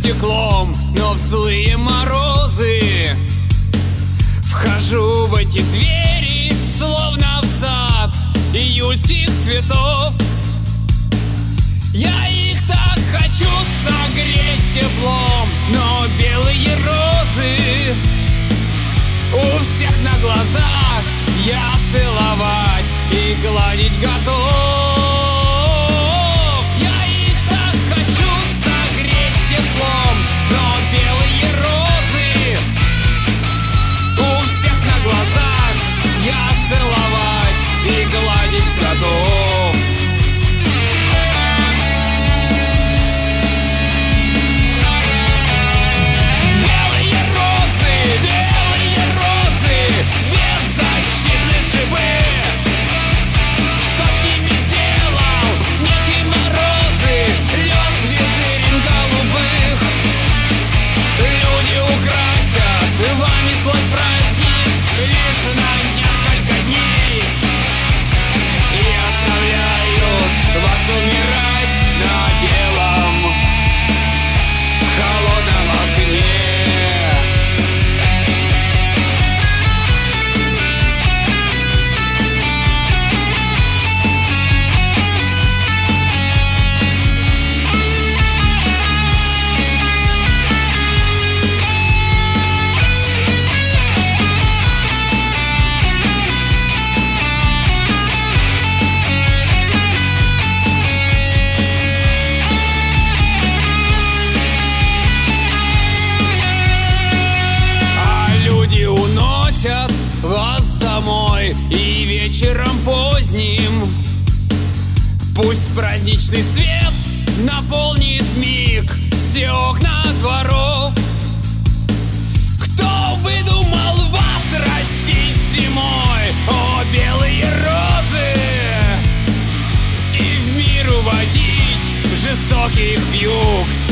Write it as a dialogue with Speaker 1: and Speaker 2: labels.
Speaker 1: стеклом, но в злые морозы вхожу в эти двери, словно в сад июльских цветов. Я их так хочу согреть теплом, но белые розы у всех на глазах я целовать и гладить готов. Я их так хочу согреть теплом, но белые розы у всех на глазах я целовать и гладить готов. Беззащитные шипы, что с ними сделал снег и морозы, лед витрин голубых. Люди украсят вами свой праздник лишь на несколько дней и оставляют вас умирать на белом холодном окне. Вас домой и вечером поздним пусть праздничный свет наполнит вмиг все окна дворов. Кто выдумал вас растить зимой, о белые розы, и в мир уводить жестоких вьюг?